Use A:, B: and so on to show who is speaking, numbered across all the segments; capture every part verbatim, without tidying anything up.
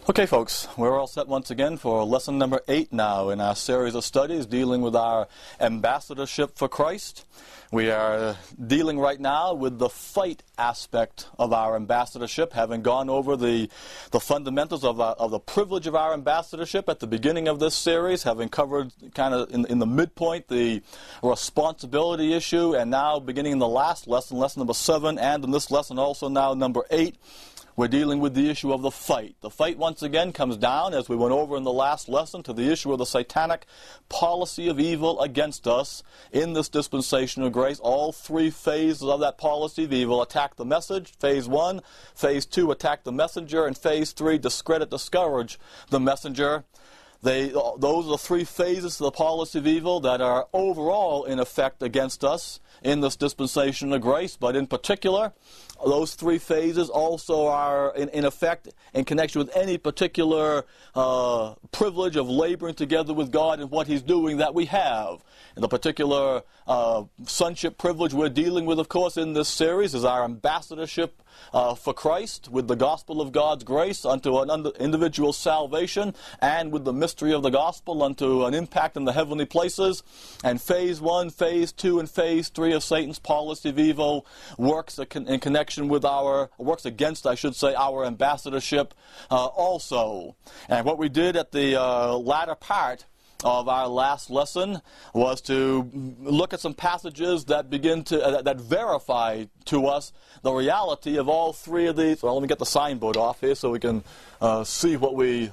A: Okay, folks, we're all set once again for lesson number eight now in our series of studies dealing with our ambassadorship for Christ. We are dealing right now with the fight aspect of our ambassadorship, having gone over the the fundamentals of, our, of the privilege of our ambassadorship at the beginning of this series, having covered kind of in, in the midpoint the responsibility issue, and now beginning in the last lesson, lesson number seven, and in this lesson also now number eight, we're dealing with the issue of the fight. The fight, once again, comes down, as we went over in the last lesson, to the issue of the satanic policy of evil against us in this dispensation of grace. All three phases of that policy of evil: attack the message, phase one; phase two, attack the messenger; and phase three, discredit, discourage the messenger. They, those are the three phases of the policy of evil that are overall in effect against us in this dispensation of grace, but in particular, those three phases also are in, in effect in connection with any particular uh, privilege of laboring together with God in what He's doing that we have. And the particular uh, sonship privilege we're dealing with, of course, in this series is our ambassadorship uh, for Christ, with the gospel of God's grace unto an under, individual salvation, and with the mystery of the gospel unto an impact in the heavenly places. And phase one, phase two, and phase three of Satan's policy of evil works in connection with our, works against, I should say, our ambassadorship uh, also. And what we did at the uh, latter part of our last lesson was to look at some passages that begin to uh, that verify to us the reality of all three of these. Well, let me get the signboard off here so we can uh, see what we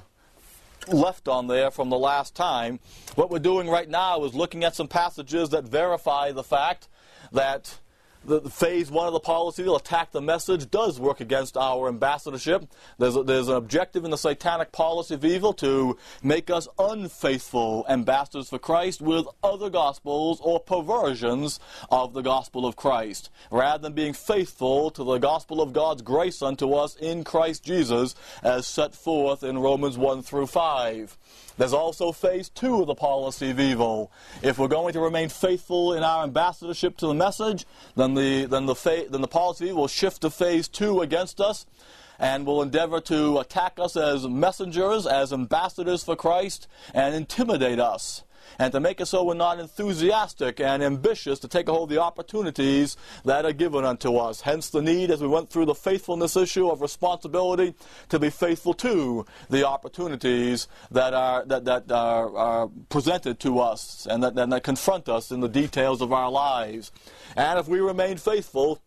A: left on there from the last time. What we're doing right now is looking at some passages that verify the fact that the phase one of the policy, will attack the message, does work against our ambassadorship. There's, a, there's an objective in the satanic policy of evil to make us unfaithful ambassadors for Christ with other gospels or perversions of the gospel of Christ, rather than being faithful to the gospel of God's grace unto us in Christ Jesus as set forth in Romans one through five. There's also phase two of the policy of evil. If we're going to remain faithful in our ambassadorship to the message, then the then the fa- then the policy of evil will shift to phase two against us, and will endeavor to attack us as messengers, as ambassadors for Christ, and intimidate us, and to make it so we're not enthusiastic and ambitious to take a hold of the opportunities that are given unto us. Hence the need, as we went through the faithfulness issue of responsibility, to be faithful to the opportunities that are that, that are, are presented to us and that, that, that confront us in the details of our lives. And if we remain faithful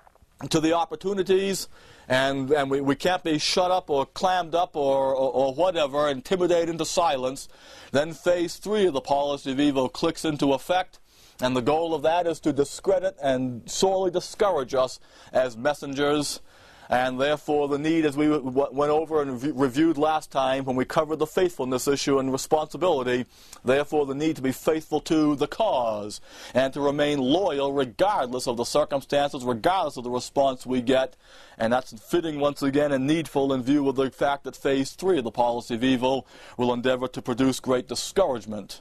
A: to the opportunities, and and we, we can't be shut up or clammed up or, or, or whatever, intimidated into silence, then phase three of the policy of evil clicks into effect, and the goal of that is to discredit and sorely discourage us as messengers. And therefore the need, as we went over and reviewed last time when we covered the faithfulness issue and responsibility, therefore the need to be faithful to the cause and to remain loyal regardless of the circumstances, regardless of the response we get. And that's fitting once again and needful in view of the fact that phase three of the policy of evil will endeavor to produce great discouragement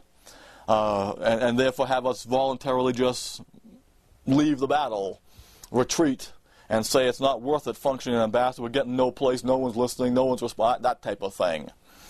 A: uh, and, and therefore have us voluntarily just leave the battle, retreat, and say it's not worth it functioning as an ambassador. We're getting no place, no one's listening, no one's responding, that type of thing.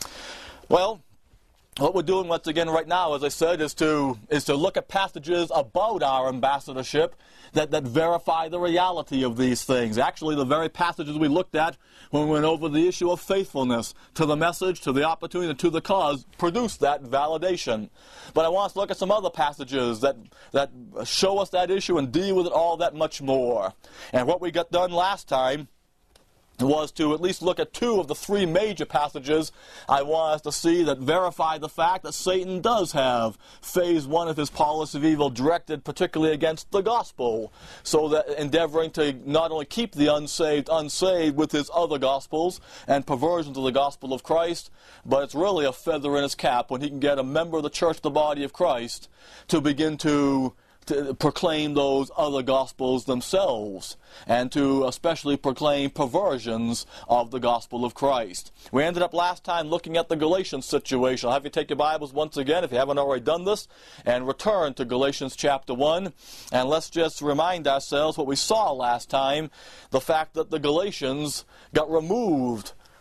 A: Well, what we're doing once again right now, as I said, is to is to look at passages about our ambassadorship that, that verify the reality of these things. Actually, the very passages we looked at when we went over the issue of faithfulness to the message, to the opportunity, to the cause, produce that validation. But I want us to look at some other passages that, that show us that issue and deal with it all that much more. And what we got done last time was to at least look at two of the three major passages I want us to see that verify the fact that Satan does have phase one of his policy of evil directed particularly against the gospel, so that endeavoring to not only keep the unsaved unsaved with his other gospels and perversions of the gospel of Christ, but it's really a feather in his cap when he can get a member of the church, the body of Christ, to begin to to proclaim those other gospels themselves, and to especially proclaim perversions of the gospel of Christ. We ended up last time looking at the Galatians situation. I'll have you take your Bibles once again, if you haven't already done this, and return to Galatians chapter one. And let's just remind ourselves what we saw last time, the fact that the Galatians got removed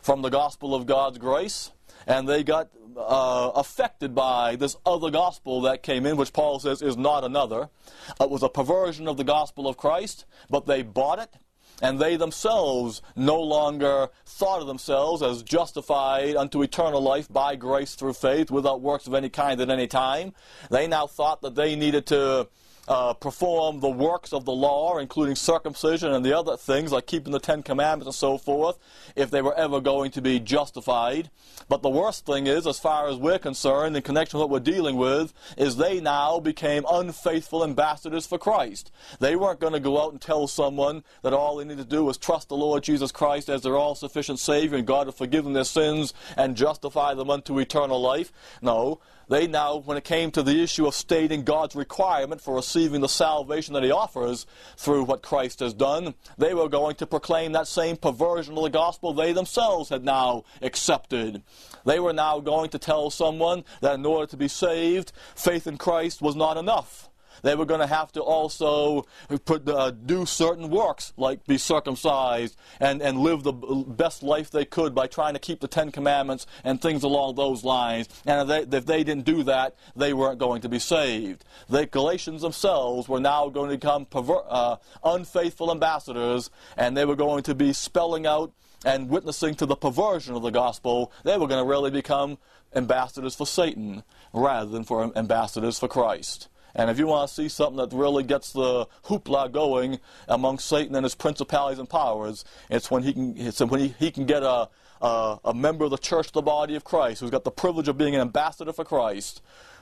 A: from the gospel of God's grace, and they got uh, affected by this other gospel that came in, which Paul says is not another. It was a perversion of the gospel of Christ, but they bought it, and they themselves no longer thought of themselves as justified unto eternal life by grace through faith without works of any kind at any time. They now thought that they needed to Uh, perform the works of the law, including circumcision and the other things like keeping the Ten Commandments and so forth, if they were ever going to be justified. But the worst thing is, as far as we're concerned, in connection with what we're dealing with, is they now became unfaithful ambassadors for Christ. They weren't going to go out and tell someone that all they need to do is trust the Lord Jesus Christ as their all-sufficient Savior and God will forgive them their sins and justify them unto eternal life. No. They now, when it came to the issue of stating God's requirement for receiving the salvation that He offers through what Christ has done, they were going to proclaim that same perversion of the gospel they themselves had now accepted. They were now going to tell someone that in order to be saved, faith in Christ was not enough. They were going to have to also put, uh, do certain works, like be circumcised and, and live the best life they could by trying to keep the Ten Commandments and things along those lines. And if they, if they didn't do that, they weren't going to be saved. The Galatians themselves were now going to become perver- uh, unfaithful ambassadors, and they were going to be spelling out and witnessing to the perversion of the gospel. They were going to really become ambassadors for Satan rather than for ambassadors for Christ. And if you want to see something that really gets the hoopla going among Satan and his principalities and powers, it's when he can, it's when he, he can get a, a, a member of the church of the body of Christ who's got the privilege of being an ambassador for Christ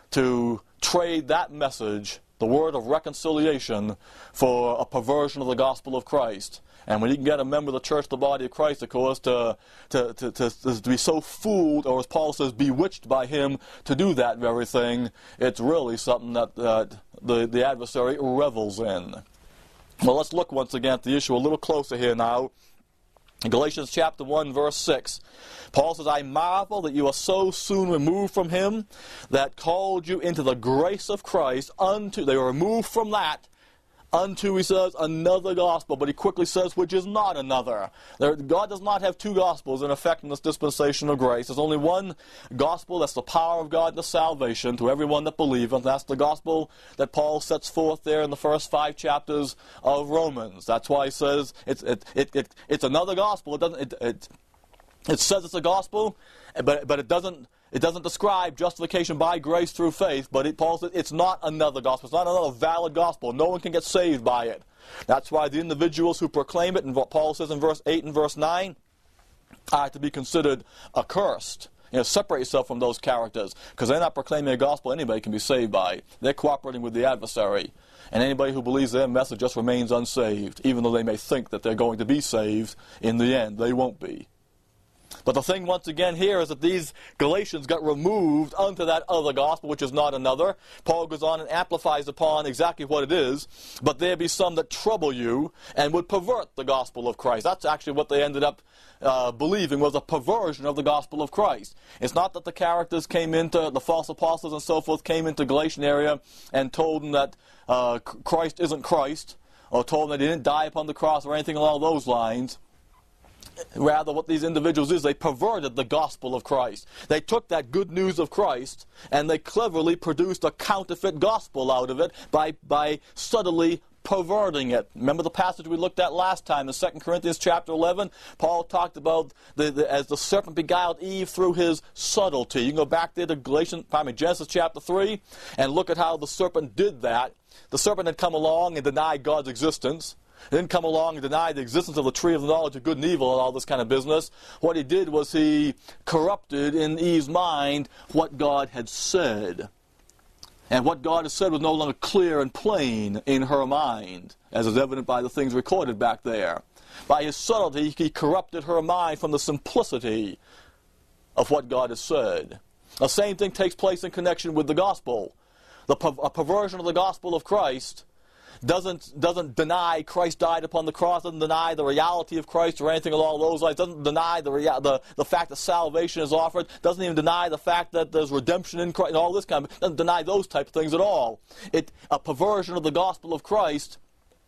A: to trade that message, the word of reconciliation, for a perversion of the gospel of Christ. And when you can get a member of the church, the body of Christ, of course, to, to, to, to, to be so fooled, or as Paul says, bewitched by him to do that very thing, it's really something that uh, the, the adversary revels in. Well, let's look once again at the issue a little closer here now. In Galatians chapter one, verse six, Paul says, I marvel that you are so soon removed from him that called you into the grace of Christ unto, they were removed from that, unto, he says, another gospel, but he quickly says, which is not another. There, God does not have two gospels in effect in this dispensation of grace. There's only one gospel that's the power of God to salvation to everyone that believeth. That's the gospel that Paul sets forth there in the first five chapters of Romans. That's why he says it's it it, it it's another gospel. It doesn't it it, it says it's a gospel, but but it doesn't. It doesn't describe justification by grace through faith, but it, Paul says it's not another gospel. It's not another valid gospel. No one can get saved by it. That's why the individuals who proclaim it, and what Paul says in verse eight and verse nine, are to be considered accursed. You know, separate yourself from those characters, because they're not proclaiming a gospel anybody can be saved by. They're cooperating with the adversary. And anybody who believes their message just remains unsaved, even though they may think that they're going to be saved. In the end, they won't be. But the thing, once again, here is that these Galatians got removed unto that other gospel, which is not another. Paul goes on and amplifies upon exactly what it is. But there be some that trouble you and would pervert the gospel of Christ. That's actually what they ended up uh, believing was a perversion of the gospel of Christ. It's not that the characters came into, the false apostles and so forth, came into Galatian area and told them that uh, Christ isn't Christ, or told them that he didn't die upon the cross or anything along those lines. Rather, what these individuals is, they perverted the gospel of Christ. They took that good news of Christ and they cleverly produced a counterfeit gospel out of it by, by subtly perverting it. Remember the passage we looked at last time in Second Corinthians chapter eleven? Paul talked about the, the, as the serpent beguiled Eve through his subtlety. You can go back there to Galatians, pardon me, Genesis chapter three and look at how the serpent did that. The serpent had come along and denied God's existence. He didn't come along and deny the existence of the tree of the knowledge of good and evil and all this kind of business. What he did was he corrupted in Eve's mind what God had said. And what God had said was no longer clear and plain in her mind, as is evident by the things recorded back there. By his subtlety, he corrupted her mind from the simplicity of what God has said. The same thing takes place in connection with the gospel. The per- a perversion of the gospel of Christ doesn't doesn't deny Christ died upon the cross, doesn't deny the reality of Christ or anything along those lines, doesn't deny the, rea- the the fact that salvation is offered, doesn't even deny the fact that there's redemption in Christ and all this kind of, doesn't deny those type of things at all. It a perversion of the gospel of Christ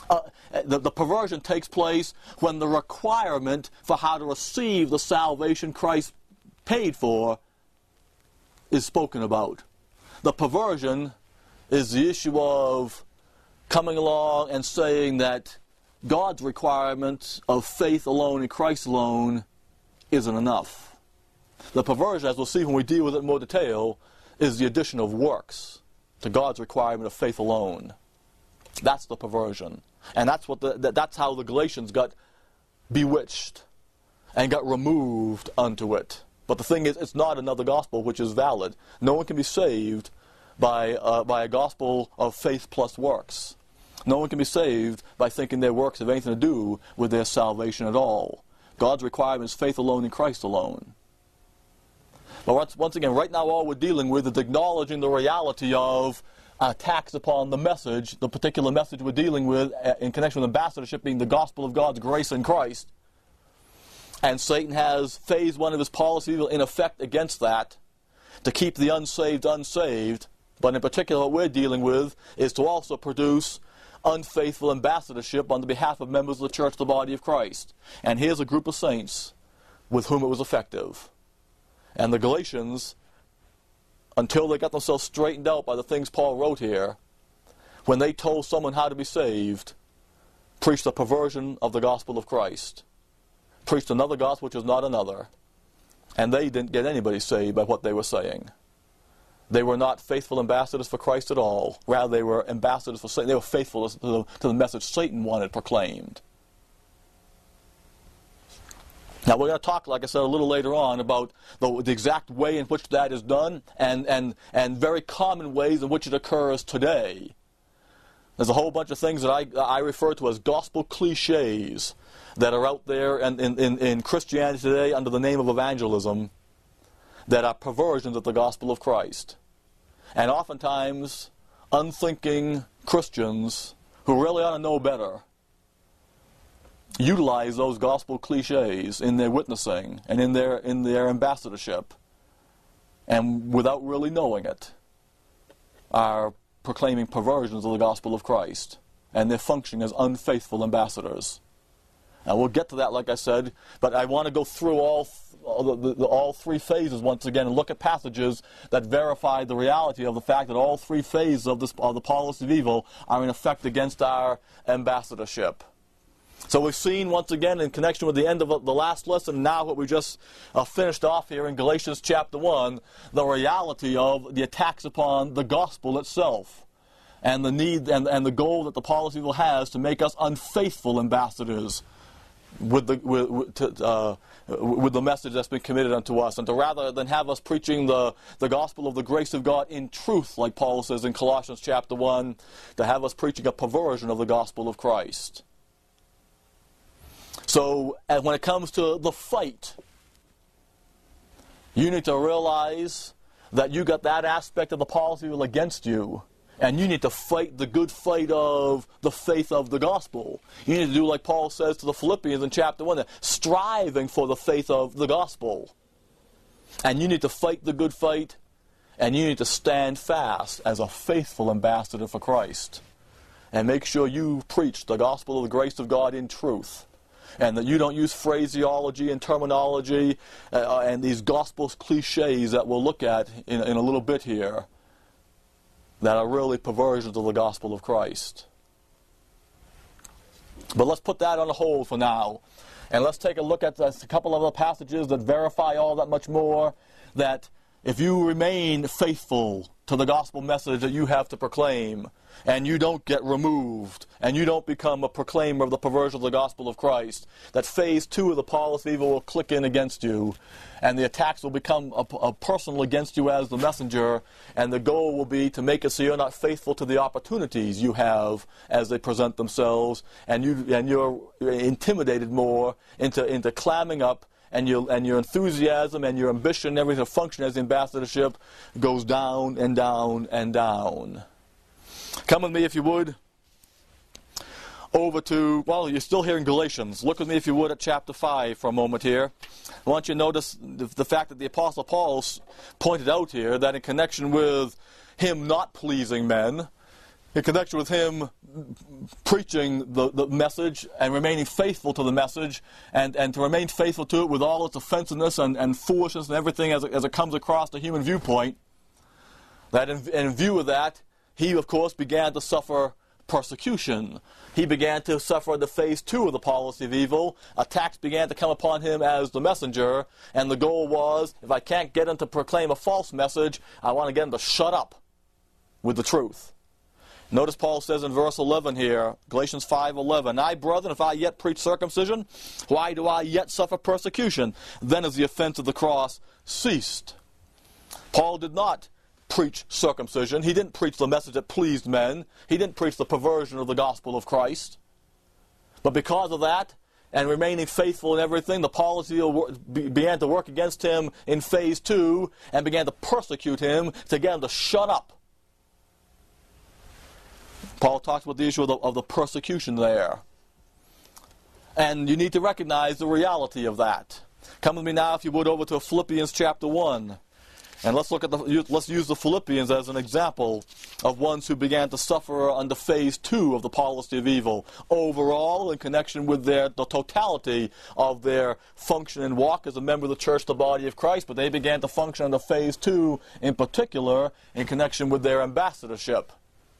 A: uh, the, the perversion takes place when the requirement for how to receive the salvation Christ paid for is spoken about. The perversion is the issue of coming along and saying that God's requirement of faith alone in Christ alone isn't enough. The perversion, as we'll see when we deal with it in more detail, is the addition of works to God's requirement of faith alone. That's the perversion. And that's what the, that's how the Galatians got bewitched and got removed unto it. But the thing is, it's not another gospel which is valid. No one can be saved by, uh, by a gospel of faith plus works. No one can be saved by thinking their works have anything to do with their salvation at all. God's requirement is faith alone in Christ alone. But once, once again, right now all we're dealing with is acknowledging the reality of attacks upon the message, the particular message we're dealing with in connection with ambassadorship being the gospel of God's grace in Christ. And Satan has phase one of his policy in effect against that, to keep the unsaved unsaved. But in particular what we're dealing with is to also produce unfaithful ambassadorship on the behalf of members of the church, the body of Christ. And here's a group of saints with whom it was effective. And the Galatians, until they got themselves straightened out by the things Paul wrote here, when they told someone how to be saved, preached a perversion of the gospel of Christ. Preached another gospel which is not another. And they didn't get anybody saved by what they were saying. They were not faithful ambassadors for Christ at all. Rather, they were ambassadors for Satan. They were faithful to the, to the message Satan wanted proclaimed. Now, we're going to talk, like I said, a little later on about the, the exact way in which that is done and, and, and very common ways in which it occurs today. There's a whole bunch of things that I, I refer to as gospel cliches that are out there in, in, in Christianity today under the name of evangelism that are perversions of the gospel of Christ. And oftentimes, unthinking Christians who really ought to know better utilize those gospel cliches in their witnessing and in their in their ambassadorship, and without really knowing it, are proclaiming perversions of the gospel of Christ, and they're functioning as unfaithful ambassadors. And we'll get to that, like I said, but I want to go through all all, the, the, all three phases once again and look at passages that verify the reality of the fact that all three phases of, this, of the policy of evil are in effect against our ambassadorship. So we've seen once again in connection with the end of the last lesson, now what we just uh, finished off here in Galatians chapter one, the reality of the attacks upon the gospel itself and the need and, and the goal that the policy of evil has to make us unfaithful ambassadors with the with, with, to, uh, with the message that's been committed unto us, and to rather than have us preaching the, the gospel of the grace of God in truth, like Paul says in Colossians chapter one, to have us preaching a perversion of the gospel of Christ. So, and when it comes to the fight, you need to realize that you got that aspect of the policy of evil against you, and you need to fight the good fight of the faith of the gospel. You need to do like Paul says to the Philippians in chapter one, striving for the faith of the gospel. And you need to fight the good fight, and you need to stand fast as a faithful ambassador for Christ. And make sure you preach the gospel of the grace of God in truth. And that you don't use phraseology and terminology uh, and these gospel cliches that we'll look at in, in a little bit here, that are really perversions of the gospel of Christ. But let's put that on hold for now. And let's take a look at a couple of other passages that verify all that much more, that if you remain faithful to the gospel message that you have to proclaim, and you don't get removed, and you don't become a proclaimer of the perversion of the gospel of Christ, that phase two of the policy of evil will click in against you, and the attacks will become a, a personal against you as the messenger, and the goal will be to make it so you're not faithful to the opportunities you have as they present themselves, and you and you're intimidated more into into clamming up, and your and your enthusiasm and your ambition and everything to function as ambassadorship goes down and down and down. Come with me, if you would, over to, well, you're still here in Galatians. Look with me, if you would, at chapter five for a moment here. I want you to notice the, the fact that the Apostle Paul pointed out here that in connection with him not pleasing men, in connection with him preaching the, the message and remaining faithful to the message, and, and to remain faithful to it with all its offensiveness and, and foolishness and everything as it, as it comes across the human viewpoint, that in, in view of that, he, of course, began to suffer persecution. He began to suffer the phase two of the policy of evil. Attacks began to come upon him as the messenger, and the goal was, if I can't get him to proclaim a false message, I want to get him to shut up with the truth. Notice Paul says in verse eleven here, Galatians five eleven, I, brethren, if I yet preach circumcision, why do I yet suffer persecution? Then is the offense of the cross ceased. Paul did not preach circumcision. He didn't preach the message that pleased men. He didn't preach the perversion of the gospel of Christ. But because of that, and remaining faithful in everything, the policy began to work against him in phase two, and began to persecute him to get him to shut up. Paul talks about the issue of the, of the persecution there. And you need to recognize the reality of that. Come with me now, if you would, over to Philippians chapter one. And let's look at the, let's use the Philippians as an example of ones who began to suffer under phase two of the policy of evil. Overall, in connection with their, the totality of their function and walk as a member of the church, the body of Christ, but they began to function under phase two in particular in connection with their ambassadorship.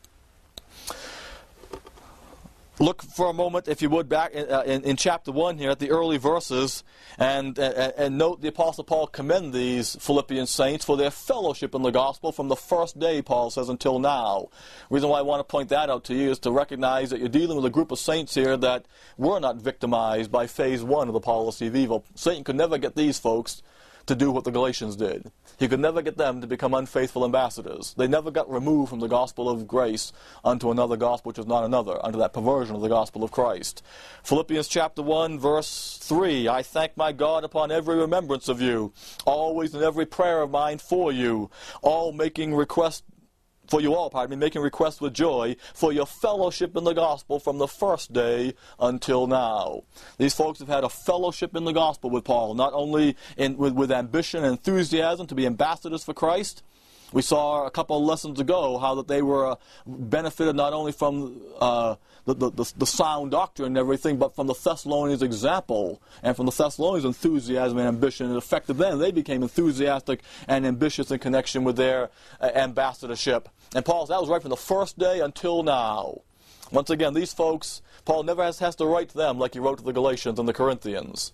A: Look for a moment, if you would, back in, uh, in, in chapter one here at the early verses, and, and, and note the Apostle Paul commend these Philippian saints for their fellowship in the gospel from the first day, Paul says, until now. The reason why I want to point that out to you is to recognize that you're dealing with a group of saints here that were not victimized by phase one of the policy of evil. Satan could never get these folks to do what the Galatians did. He could never get them to become unfaithful ambassadors. They never got removed from the gospel of grace unto another gospel which is not another, unto that perversion of the gospel of Christ. Philippians chapter one, verse three, I thank my God upon every remembrance of you, always in every prayer of mine for you, all making request for you all, pardon me, making requests with joy for your fellowship in the gospel from the first day until now. These folks have had a fellowship in the gospel with Paul, not only in, with, with ambition and enthusiasm to be ambassadors for Christ. We saw a couple of lessons ago how that they were uh, benefited not only from uh, the, the, the sound doctrine and everything, but from the Thessalonians' example and from the Thessalonians' enthusiasm and ambition. It affected them. They became enthusiastic and ambitious in connection with their uh, ambassadorship. And Paul, that was right from the first day until now. Once again, these folks, Paul never has, has to write to them like he wrote to the Galatians and the Corinthians.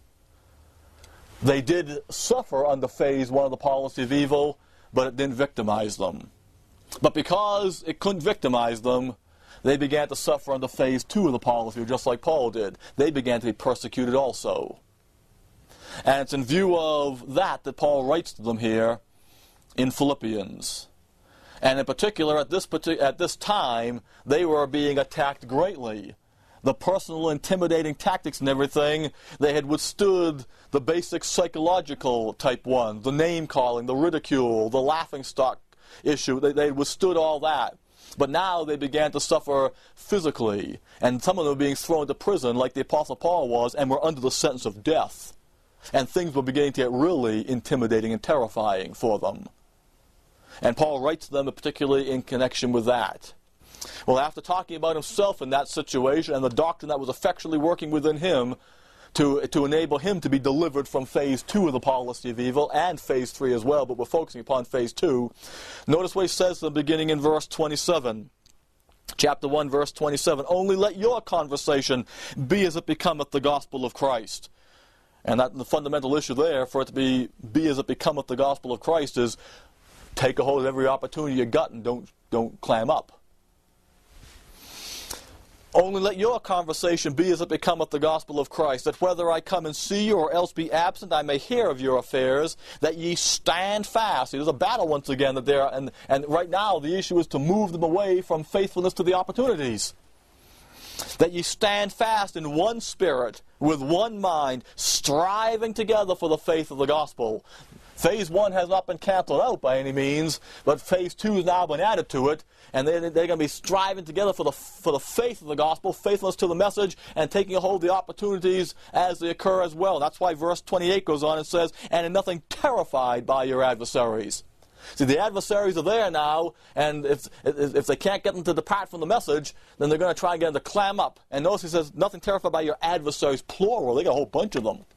A: They did suffer under phase one of the policy of evil, but it didn't victimize them. But because it couldn't victimize them, they began to suffer under phase two of the policy, just like Paul did. They began to be persecuted also. And it's in view of that that Paul writes to them here in Philippians. And in particular, at this, at this time, they were being attacked greatly. The personal intimidating tactics and everything, they had withstood the basic psychological type ones, the name-calling, the ridicule, the laughingstock issue. They, they had withstood all that. But now they began to suffer physically, and some of them were being thrown into prison like the Apostle Paul was, and were under the sentence of death. And things were beginning to get really intimidating and terrifying for them. And Paul writes to them particularly in connection with that. Well, after talking about himself in that situation and the doctrine that was effectually working within him to, to enable him to be delivered from phase two of the policy of evil and phase three as well, but we're focusing upon phase two, notice what he says in the beginning in verse twenty-seven. Chapter one, verse twenty-seven, only let your conversation be as it becometh the gospel of Christ. And that the fundamental issue there, for it to be, be as it becometh the gospel of Christ, is take a hold of every opportunity you got and don't, don't clam up. Only let your conversation be as it becometh the gospel of Christ, that whether I come and see you or else be absent, I may hear of your affairs, that ye stand fast. See, there's a battle once again that there, and, and right now the issue is to move them away from faithfulness to the opportunities. That ye stand fast in one spirit, with one mind, striving together for the faith of the gospel. Phase one has not been canceled out by any means, but phase two has now been added to it, and they're, they're going to be striving together for the for the faith of the gospel, faithfulness to the message, and taking a hold of the opportunities as they occur as well. That's why verse twenty-eight goes on and says, and in nothing terrified by your adversaries. See, the adversaries are there now, and if, if if they can't get them to depart from the message, then they're going to try and get them to clam up. And notice he says, nothing terrified by your adversaries, plural. They got a whole bunch of them.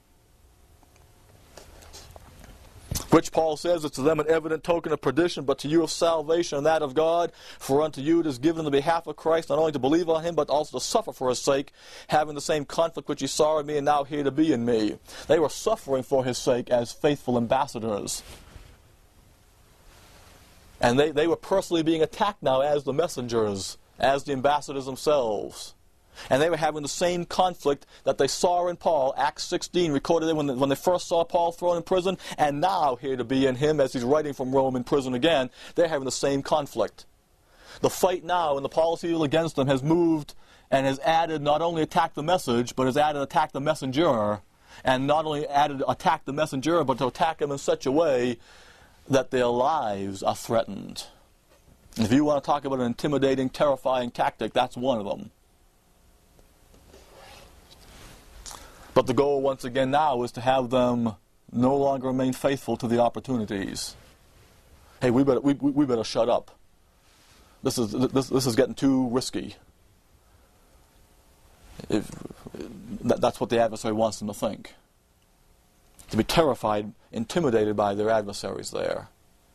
A: Which Paul says is to them an evident token of perdition, but to you of salvation and that of God. For unto you it is given on the behalf of Christ not only to believe on him, but also to suffer for his sake, having the same conflict which ye saw in me and now here to be in me. They were suffering for his sake as faithful ambassadors. And they, they were personally being attacked now as the messengers, as the ambassadors themselves. And they were having the same conflict that they saw in Paul. Acts sixteen recorded it when, they, when they first saw Paul thrown in prison, and now here to be in him as he's writing from Rome in prison again. They're having the same conflict. The fight now and the policy against them has moved and has added not only attack the message, but has added attack the messenger. And not only added attack the messenger, but to attack him in such a way that their lives are threatened. If you want to talk about an intimidating, terrifying tactic, that's one of them. But the goal, once again, now is to have them no longer remain faithful to the opportunities. Hey, we better we, we better shut up. This is this this is getting too risky. If, that, that's what the adversary wants them to think. To be terrified, intimidated by their adversaries there.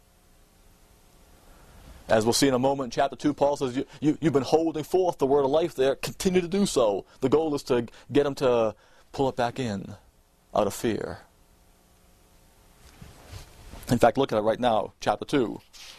A: As we'll see in a moment in chapter two, Paul says, you, you, you've been holding forth the word of life there. Continue to do so. The goal is to get them to pull it back in out of fear. In fact, look at it right now, chapter two.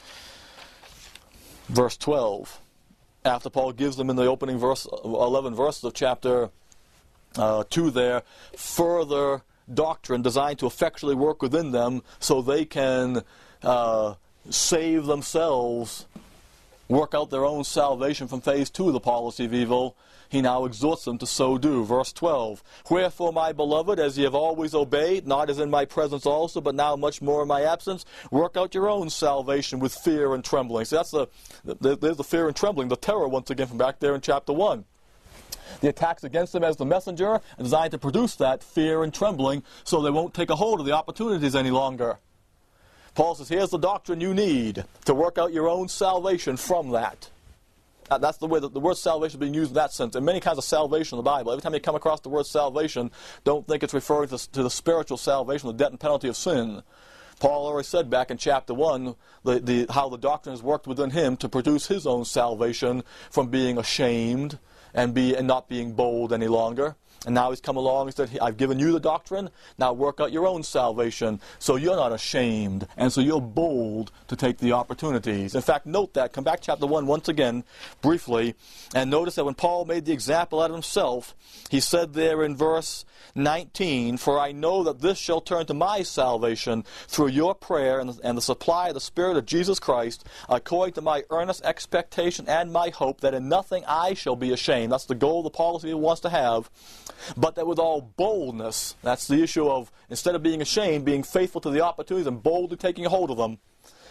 A: Verse twelve. After Paul gives them in the opening verse, eleven verses of chapter uh, two there, further doctrine designed to effectually work within them so they can uh, save themselves, work out their own salvation from phase two of the policy of evil. He now exhorts them to so do. Verse twelve, wherefore, my beloved, as ye have always obeyed, not as in my presence also, but now much more in my absence, work out your own salvation with fear and trembling. So that's the, the there's the fear and trembling, the terror once again from back there in chapter one. The attacks against them as the messenger are designed to produce that fear and trembling so they won't take a hold of the opportunities any longer. Paul says, here's the doctrine you need to work out your own salvation from that. That's the way that the word salvation is being used in that sense. There are many kinds of salvation in the Bible. Every time you come across the word salvation, don't think it's referring to, to the spiritual salvation, the debt and penalty of sin. Paul already said back in chapter one the, the, how the doctrine has worked within him to produce his own salvation from being ashamed and, be, and not being bold any longer. And now he's come along and said, I've given you the doctrine, now work out your own salvation so you're not ashamed and so you're bold to take the opportunities. In fact, note that. Come back to chapter one once again, briefly, and notice that when Paul made the example out of himself, he said there in verse nineteen, for I know that this shall turn to my salvation through your prayer and the, and the supply of the Spirit of Jesus Christ, according to my earnest expectation and my hope that in nothing I shall be ashamed. That's the goal the policy he wants to have. But that with all boldness, that's the issue of, instead of being ashamed, being faithful to the opportunities and boldly taking hold of them.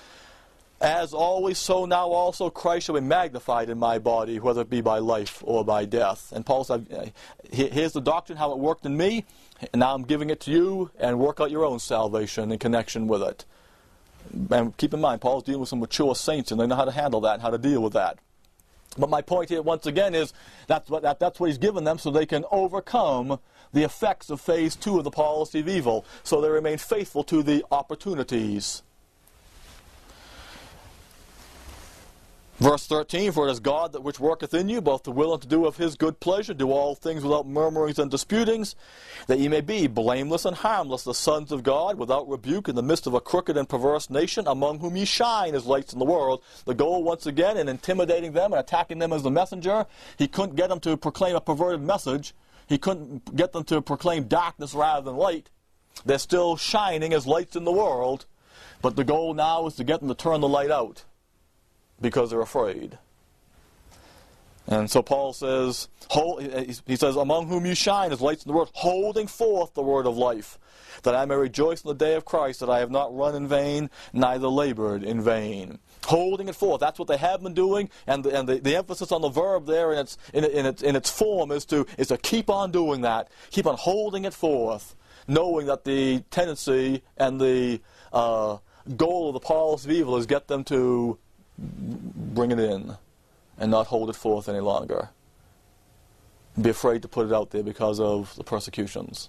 A: As always, so now also Christ shall be magnified in my body, whether it be by life or by death. And Paul said, here's the doctrine, how it worked in me, and now I'm giving it to you, and work out your own salvation in connection with it. And keep in mind, Paul's dealing with some mature saints, and they know how to handle that and how to deal with that. But my point here, once again, is that's what, that, that's what he's given them so they can overcome the effects of phase two of the policy of evil, so they remain faithful to the opportunities. Verse thirteen, for it is God that which worketh in you, both to will and to do of his good pleasure, do all things without murmurings and disputings, that ye may be blameless and harmless, the sons of God, without rebuke, in the midst of a crooked and perverse nation, among whom ye shine as lights in the world. The goal, once again, in intimidating them and attacking them as the messenger, he couldn't get them to proclaim a perverted message. He couldn't get them to proclaim darkness rather than light. They're still shining as lights in the world, but the goal now is to get them to turn the light out, because they're afraid. And so Paul says, he says, among whom you shine as lights in the world, holding forth the word of life, that I may rejoice in the day of Christ, that I have not run in vain, neither labored in vain. Holding it forth, that's what they have been doing, and the, and the, the emphasis on the verb there in its, in, in, its, in its form is to, is to keep on doing that, keep on holding it forth, knowing that the tendency and the uh, goal of the policy of evil is get them to bring it in and not hold it forth any longer. Be afraid to put it out there because of the persecutions.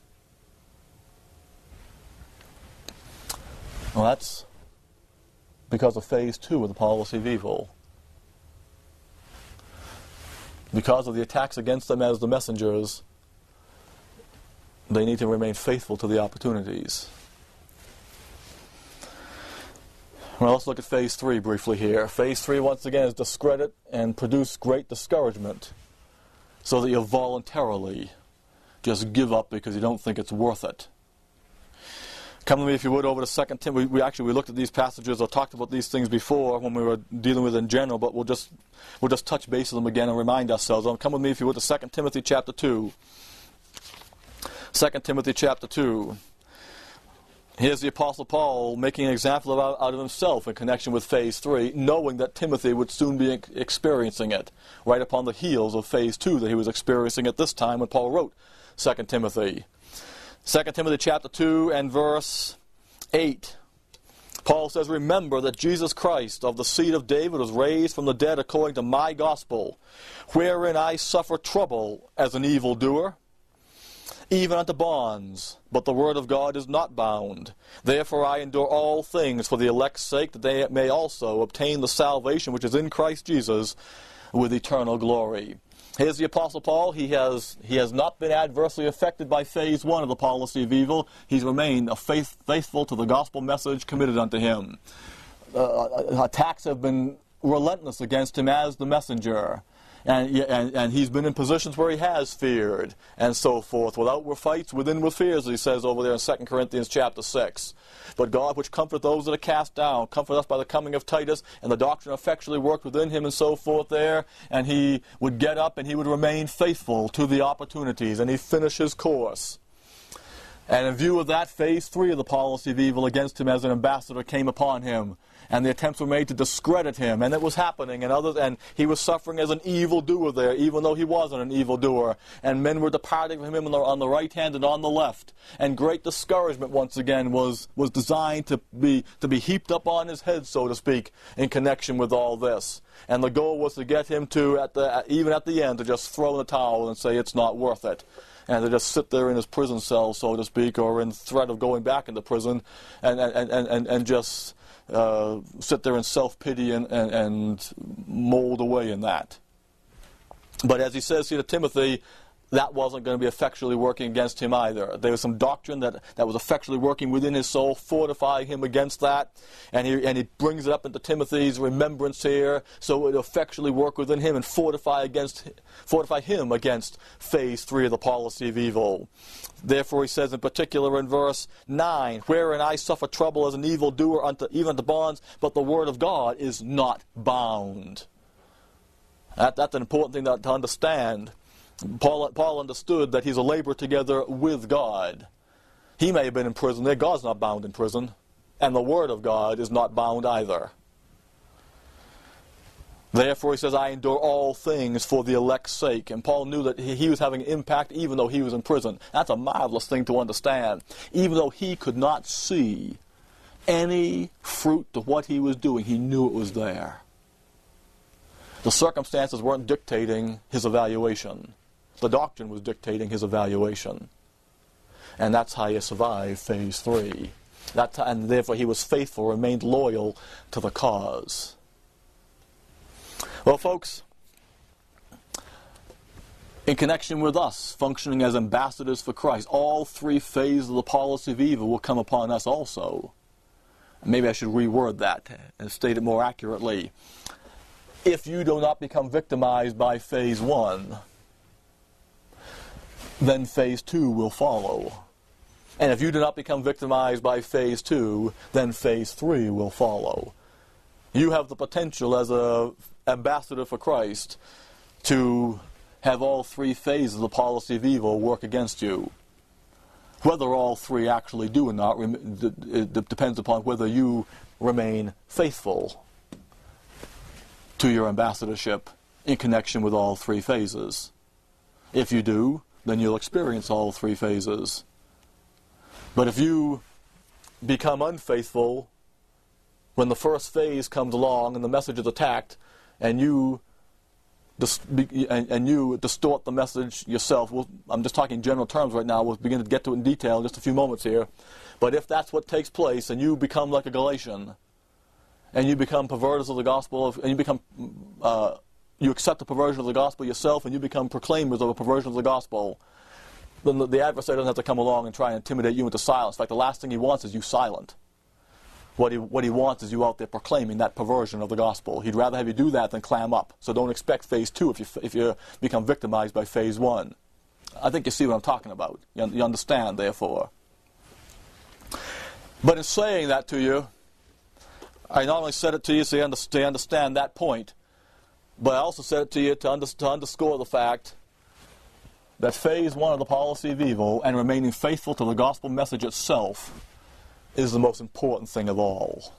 A: Well, that's because of phase two of the policy of evil. Because of the attacks against them as the messengers, they need to remain faithful to the opportunities. Well, let's look at phase three briefly here. Phase three, once again, is discredit and produce great discouragement so that you voluntarily just give up because you don't think it's worth it. Come with me, if you would, over to Second Timothy. We, we actually we looked at these passages or talked about these things before when we were dealing with it in general, but we'll just we'll just touch base on them again and remind ourselves. Um, come with me, if you would, to Second Timothy chapter two. Second Timothy chapter two. Here's the Apostle Paul making an example of, out of himself in connection with phase three, knowing that Timothy would soon be experiencing it, right upon the heels of phase two that he was experiencing at this time when Paul wrote Second Timothy. Second Timothy chapter two and verse eight. Paul says, "Remember that Jesus Christ of the seed of David was raised from the dead according to my gospel, wherein I suffer trouble as an evildoer, even unto bonds, but the word of God is not bound. Therefore I endure all things for the elect's sake, that they may also obtain the salvation which is in Christ Jesus with eternal glory." Here's the Apostle Paul. He has he has not been adversely affected by phase one of the policy of evil. He's remained a faith, faithful to the gospel message committed unto him. Uh, attacks have been relentless against him as the messenger. And, and and he's been in positions where he has feared, and so forth. Without were fights, within were fears, he says over there in Second Corinthians chapter six. But God, which comforteth those that are cast down, comfort us by the coming of Titus, and the doctrine effectually worked within him, and so forth there. And he would get up, and he would remain faithful to the opportunities, and he'd finish his course. And in view of that, phase three of the policy of evil against him as an ambassador came upon him. And the attempts were made to discredit him, and it was happening, and others, and he was suffering as an evildoer there, even though he wasn't an evildoer. And men were departing from him on the, on the right hand and on the left. And great discouragement, once again, was was designed to be to be heaped up on his head, so to speak, in connection with all this. And the goal was to get him to, at the even at the end, to just throw in the towel and say it's not worth it. And to just sit there in his prison cell, so to speak, or in threat of going back into prison, and and and and, and just Uh, sit there in self-pity and, and, and mold away in that. But as he says here to Timothy, that wasn't going to be effectually working against him either. There was some doctrine that, that was effectually working within his soul, fortifying him against that. And he, and he brings it up into Timothy's remembrance here, so it would effectually work within him and fortify against fortify him against phase three of the policy of evil. Therefore, he says in particular in verse nine, "Wherein I suffer trouble as an evildoer, unto, even unto bonds, but the word of God is not bound." That, that's an important thing to, to understand. Paul, Paul understood that he's a laborer together with God. He may have been in prison there. God's not bound in prison. And the Word of God is not bound either. Therefore, he says, "I endure all things for the elect's sake." And Paul knew that he was having an impact even though he was in prison. That's a marvelous thing to understand. Even though he could not see any fruit to what he was doing, he knew it was there. The circumstances weren't dictating his evaluation. The doctrine was dictating his evaluation. And that's how he survived phase three. That, and therefore he was faithful, remained loyal to the cause. Well, folks, in connection with us functioning as ambassadors for Christ, all three phases of the policy of evil will come upon us also. Maybe I should reword that and state it more accurately. If you do not become victimized by phase one, then phase two will follow. And if you do not become victimized by phase two, then phase three will follow. You have the potential as an ambassador for Christ to have all three phases of the policy of evil work against you. Whether all three actually do or not, it depends upon whether you remain faithful to your ambassadorship in connection with all three phases. If you do, then you'll experience all three phases. But if you become unfaithful when the first phase comes along and the message is attacked, and you dis- and, and you distort the message yourself. We'll, I'm just talking in general terms right now. We'll begin to get to it in detail in just a few moments here. But if that's what takes place, and you become like a Galatian, and you become perverters of the gospel, of, and you become uh, you accept the perversion of the gospel yourself, and you become proclaimers of a perversion of the gospel, then the, the adversary doesn't have to come along and try and intimidate you into silence. In fact, the last thing he wants is you silent. What he, what he wants is you out there proclaiming that perversion of the gospel. He'd rather have you do that than clam up. So don't expect phase two if you, if you become victimized by phase one. I think you see what I'm talking about. You, you understand, therefore. But in saying that to you, I not only said it to you so you under, to understand that point, but I also said it to you to, under, to underscore the fact that phase one of the policy of evil and remaining faithful to the gospel message itself is the most important thing of all.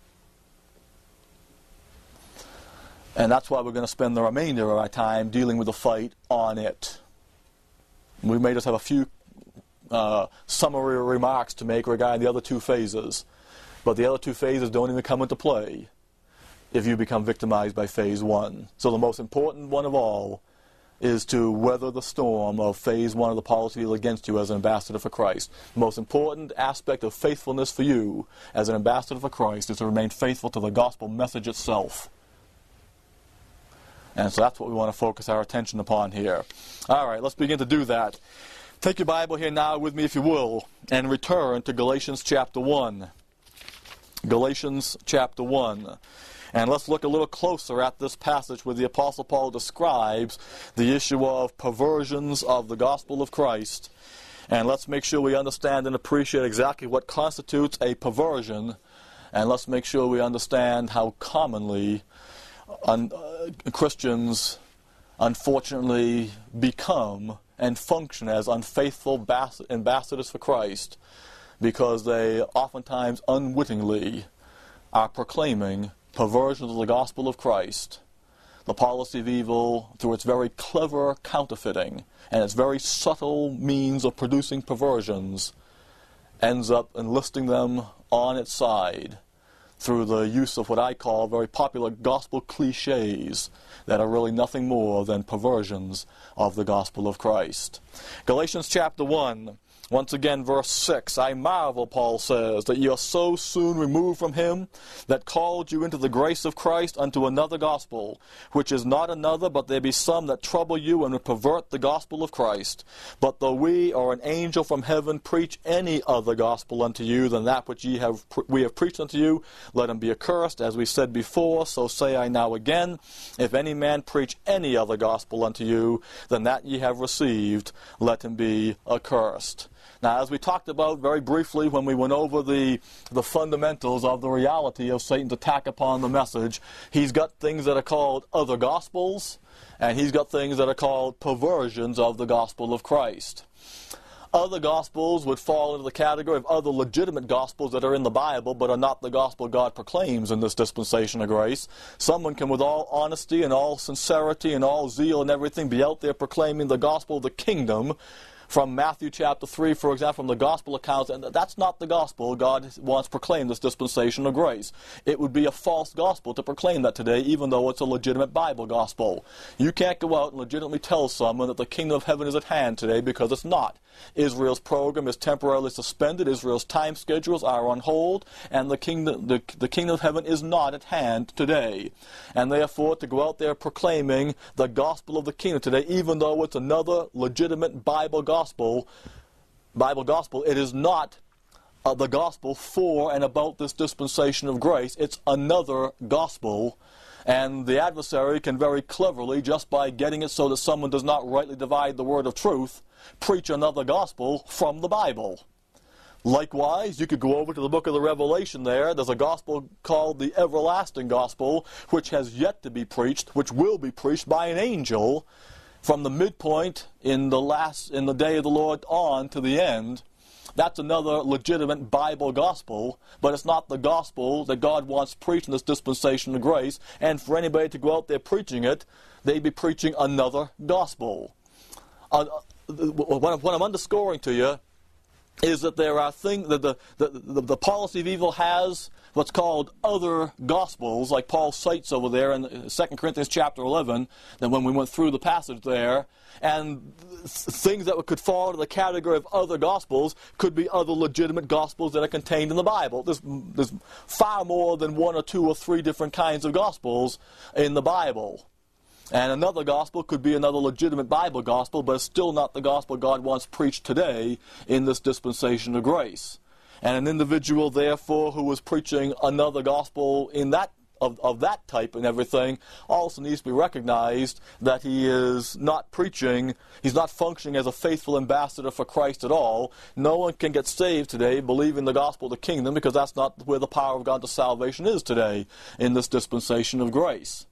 A: And that's why we're going to spend the remainder of our time dealing with the fight on it. We may just have a few uh, summary remarks to make regarding the other two phases, but the other two phases don't even come into play if you become victimized by phase one. So the most important one of all is to weather the storm of phase one of the policy of evil against you as an ambassador for Christ. The most important aspect of faithfulness for you as an ambassador for Christ is to remain faithful to the gospel message itself. And so that's what we want to focus our attention upon here. All right, let's begin to do that. Take your Bible here now with me, if you will, and return to Galatians chapter one. Galatians chapter one. And let's look a little closer at this passage where the Apostle Paul describes the issue of perversions of the gospel of Christ. And let's make sure we understand and appreciate exactly what constitutes a perversion. And let's make sure we understand how commonly un- uh, Christians unfortunately become and function as unfaithful bas- ambassadors for Christ, because they oftentimes unwittingly are proclaiming perversions of the gospel of Christ. The policy of evil, through its very clever counterfeiting and its very subtle means of producing perversions, ends up enlisting them on its side through the use of what I call very popular gospel cliches that are really nothing more than perversions of the gospel of Christ. Galatians chapter one. Once again, verse six, I marvel, Paul says, that ye are so soon removed from him that called you into the grace of Christ unto another gospel, which is not another, but there be some that trouble you and would pervert the gospel of Christ. But though we or an angel from heaven preach any other gospel unto you than that which ye have we have preached unto you, let him be accursed. As we said before, so say I now again, if any man preach any other gospel unto you than that ye have received, let him be accursed. Now, as we talked about very briefly when we went over the, the fundamentals of the reality of Satan's attack upon the message, he's got things that are called other gospels, and he's got things that are called perversions of the gospel of Christ. Other gospels would fall into the category of other legitimate gospels that are in the Bible but are not the gospel God proclaims in this dispensation of grace. Someone can, with all honesty and all sincerity and all zeal and everything, be out there proclaiming the gospel of the kingdom, from Matthew chapter three, for example, from the gospel accounts, and that's not the gospel God wants proclaimed, this dispensation of grace. It would be a false gospel to proclaim that today, even though it's a legitimate Bible gospel. You can't go out and legitimately tell someone that the kingdom of heaven is at hand today, because it's not. Israel's program is temporarily suspended, Israel's time schedules are on hold, and the kingdom, the, the kingdom of heaven is not at hand today. And therefore, to go out there proclaiming the gospel of the kingdom today, even though it's another legitimate Bible gospel, Gospel, Bible gospel, it is not uh, the gospel for and about this dispensation of grace. It's another gospel, and the adversary can very cleverly, just by getting it so that someone does not rightly divide the word of truth, preach another gospel from the Bible. Likewise, you could go over to the book of the Revelation there. There's a gospel called the everlasting gospel, which has yet to be preached, which will be preached by an angel, from the midpoint in the last in the day of the Lord on to the end. That's another legitimate Bible gospel, but it's not the gospel that God wants preached in this dispensation of grace. And for anybody to go out there preaching it, they'd be preaching another gospel. Uh, what I'm underscoring to you is that there are things that the, the, the, the policy of evil has what's called other gospels, like Paul cites over there in Second Corinthians chapter eleven, that when we went through the passage there, and things that could fall into the category of other gospels could be other legitimate gospels that are contained in the Bible. There's, there's far more than one or two or three different kinds of gospels in the Bible. And another gospel could be another legitimate Bible gospel, but it's still not the gospel God wants preached today in this dispensation of grace. And an individual, therefore, who is preaching another gospel in that of, of that type and everything also needs to be recognized that he is not preaching, he's not functioning as a faithful ambassador for Christ at all. No one can get saved today believing the gospel of the kingdom, because that's not where the power of God to salvation is today in this dispensation of grace.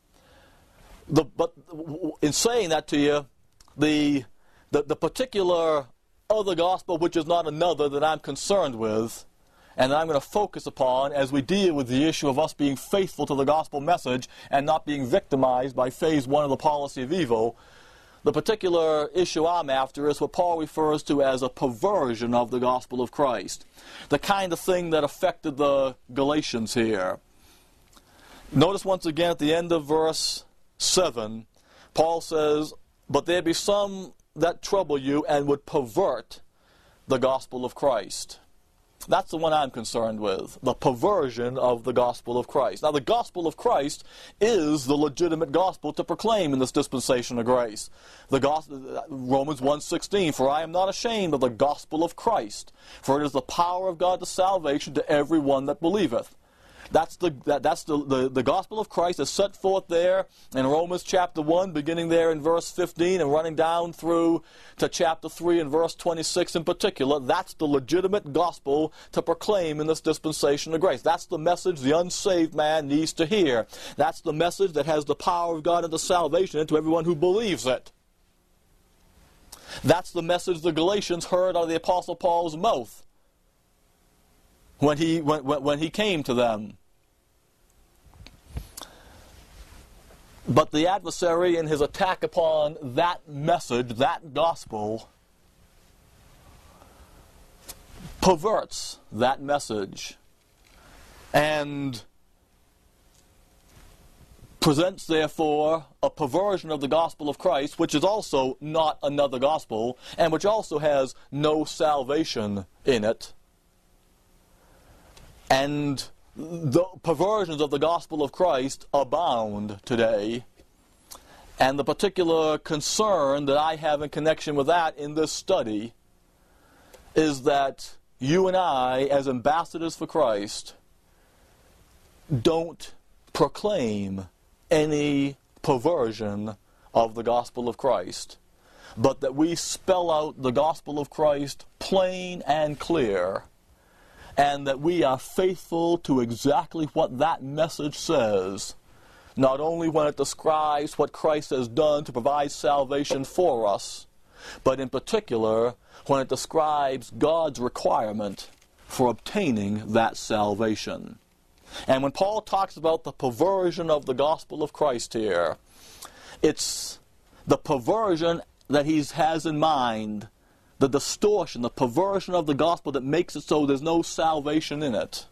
A: The, but in saying that to you, the, the the particular other gospel, which is not another, that I'm concerned with, and that I'm going to focus upon as we deal with the issue of us being faithful to the gospel message and not being victimized by phase one of the policy of evil, the particular issue I'm after is what Paul refers to as a perversion of the gospel of Christ. The kind of thing that affected the Galatians here. Notice once again at the end of verse seven, Paul says, "But there be some that trouble you and would pervert the gospel of Christ." That's the one I'm concerned with, the perversion of the gospel of Christ. Now, the gospel of Christ is the legitimate gospel to proclaim in this dispensation of grace. The gospel, Romans one sixteen, "For I am not ashamed of the gospel of Christ, for it is the power of God to salvation to every one that believeth." That's the that, that's the, the, the gospel of Christ is set forth there in Romans chapter one, beginning there in verse fifteen and running down through to chapter three and verse twenty-six in particular. That's the legitimate gospel to proclaim in this dispensation of grace. That's the message the unsaved man needs to hear. That's the message that has the power of God into salvation into everyone who believes it. That's the message the Galatians heard out of the Apostle Paul's mouth when he when, when he came to them. But the adversary, in his attack upon that message, that gospel, perverts that message and presents, therefore, a perversion of the gospel of Christ, which is also not another gospel, and which also has no salvation in it. And the perversions of the gospel of Christ abound today. And the particular concern that I have in connection with that in this study is that you and I, as ambassadors for Christ, don't proclaim any perversion of the gospel of Christ, but that we spell out the gospel of Christ plain and clear, and that we are faithful to exactly what that message says, not only when it describes what Christ has done to provide salvation for us, but in particular when it describes God's requirement for obtaining that salvation. And when Paul talks about the perversion of the gospel of Christ here, it's the perversion that he has in mind, the distortion, the perversion of the gospel that makes it so there's no salvation in it,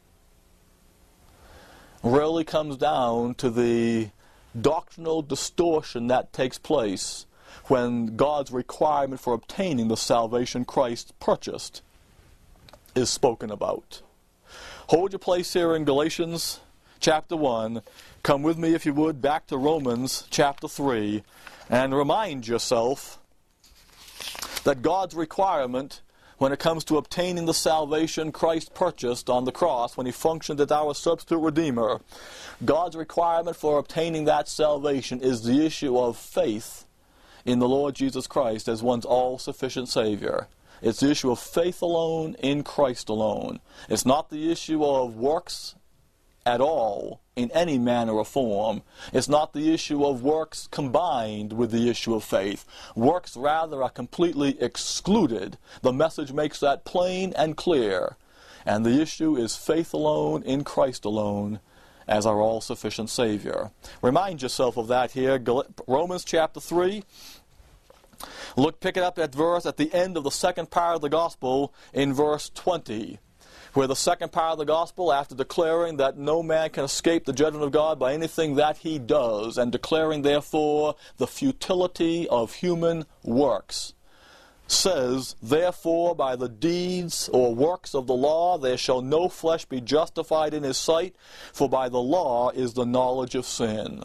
A: really comes down to the doctrinal distortion that takes place when God's requirement for obtaining the salvation Christ purchased is spoken about. Hold your place here in Galatians chapter one. Come with me, if you would, back to Romans chapter three, and remind yourself that God's requirement when it comes to obtaining the salvation Christ purchased on the cross when he functioned as our substitute redeemer, God's requirement for obtaining that salvation is the issue of faith in the Lord Jesus Christ as one's all-sufficient Savior. It's the issue of faith alone in Christ alone. It's not the issue of works at all in any manner or form. It's not the issue of works combined with the issue of faith. Works rather are completely excluded. The message makes that plain and clear. And the issue is faith alone in Christ alone as our all-sufficient Savior. Remind yourself of that here. Romans chapter three Look, pick it up at verse at the end of the second part of the gospel in verse twenty, where the second part of the gospel, after declaring that no man can escape the judgment of God by anything that he does, and declaring therefore the futility of human works, says, therefore by the deeds or works of the law there shall no flesh be justified in his sight, for by the law is the knowledge of sin.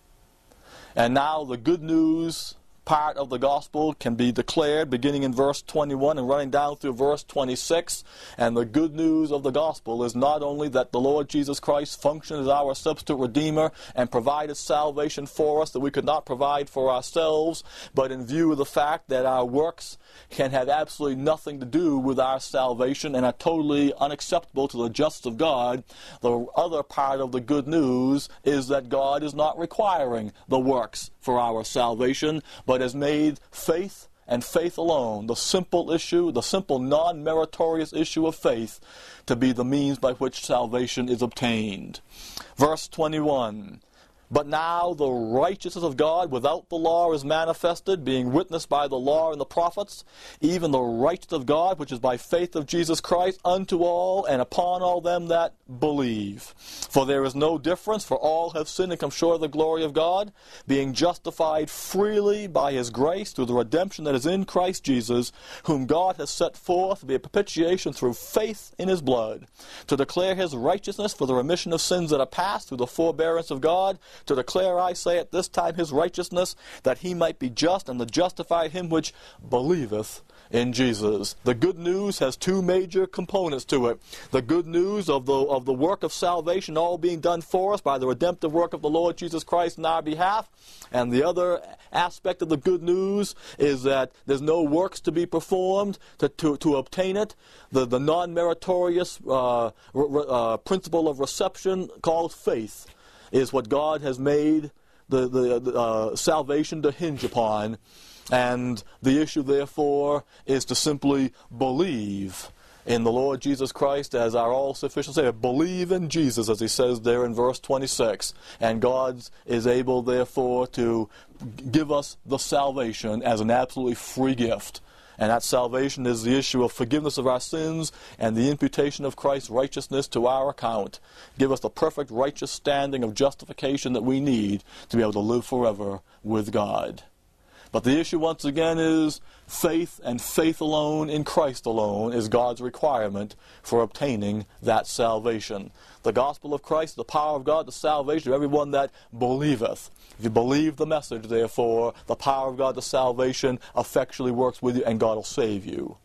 A: And now the good news part of the gospel can be declared beginning in verse twenty-one and running down through verse twenty-six. And the good news of the gospel is not only that the Lord Jesus Christ functioned as our substitute redeemer and provided salvation for us that we could not provide for ourselves, but in view of the fact that our works can have absolutely nothing to do with our salvation and are totally unacceptable to the justice of God, the other part of the good news is that God is not requiring the works for our salvation, but has made faith and faith alone, the simple issue, the simple non-meritorious issue of faith, to be the means by which salvation is obtained. Verse twenty-one, but now the righteousness of God without the law is manifested, being witnessed by the law and the prophets, even the righteousness of God, which is by faith of Jesus Christ, unto all and upon all them that believe. For there is no difference, for all have sinned and come short of the glory of God, being justified freely by his grace through the redemption that is in Christ Jesus, whom God has set forth to be a propitiation through faith in his blood, to declare his righteousness for the remission of sins that are past through the forbearance of God, to declare, I say, at this time his righteousness, that he might be just and to justify him which believeth in Jesus. The good news has two major components to it. The good news of the of the work of salvation all being done for us by the redemptive work of the Lord Jesus Christ in our behalf. And the other aspect of the good news is that there's no works to be performed to, to, to obtain it. The, the non-meritorious uh, uh, principle of reception called faith is what God has made the, the, the uh, salvation to hinge upon. And the issue, therefore, is to simply believe in the Lord Jesus Christ as our all-sufficient Savior. Believe in Jesus, as he says there in verse twenty-six. And God is able, therefore, to give us the salvation as an absolutely free gift. And that salvation is the issue of forgiveness of our sins and the imputation of Christ's righteousness to our account. Give us the perfect righteous standing of justification that we need to be able to live forever with God. But the issue once again is faith, and faith alone in Christ alone is God's requirement for obtaining that salvation. The gospel of Christ, the power of God, the salvation of everyone that believeth. If you believe the message, therefore, the power of God, the salvation, effectually works with you, and God will save you.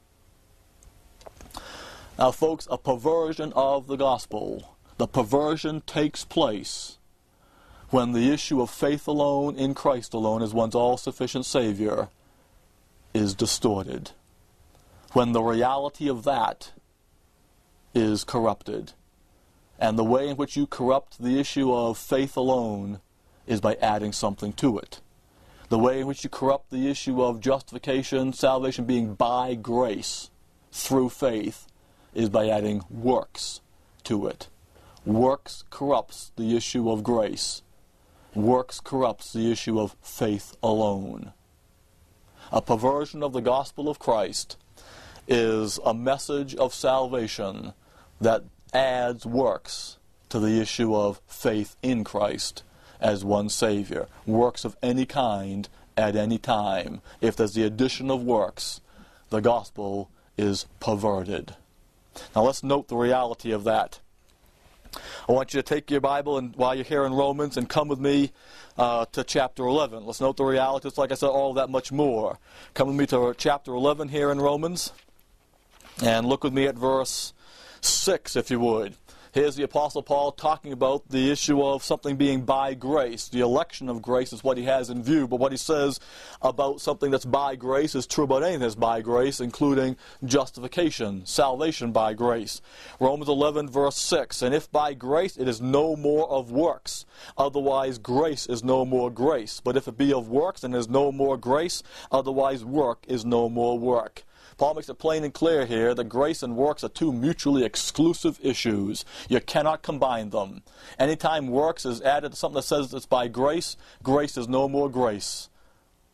A: Now, folks, a perversion of the gospel. The perversion takes place when the issue of faith alone in Christ alone as one's all-sufficient Savior is distorted. When the reality of that is corrupted. And the way in which you corrupt the issue of faith alone is by adding something to it. The way in which you corrupt the issue of justification, salvation being by grace through faith, is by adding works to it. Works corrupts the issue of grace. Works corrupts the issue of faith alone. A perversion of the gospel of Christ is a message of salvation that adds works to the issue of faith in Christ as one Savior. Works of any kind at any time. If there's the addition of works, the gospel is perverted. Now let's note the reality of that. I want you to take your Bible and while you're here in Romans and come with me uh, to chapter eleven. Let's note the reality. It's like I said, all that much more. Come with me to chapter eleven here in Romans and look with me at verse six, if you would. Here's the Apostle Paul talking about the issue of something being by grace. The election of grace is what he has in view, but what he says about something that's by grace is true about anything that's by grace, including justification, salvation by grace. Romans eleven, verse six, and if by grace it is no more of works, otherwise grace is no more grace. But if it be of works, then is no more grace, otherwise work is no more work. Paul makes it plain and clear here that grace and works are two mutually exclusive issues. You cannot combine them. Anytime works is added to something that says it's by grace, grace is no more grace.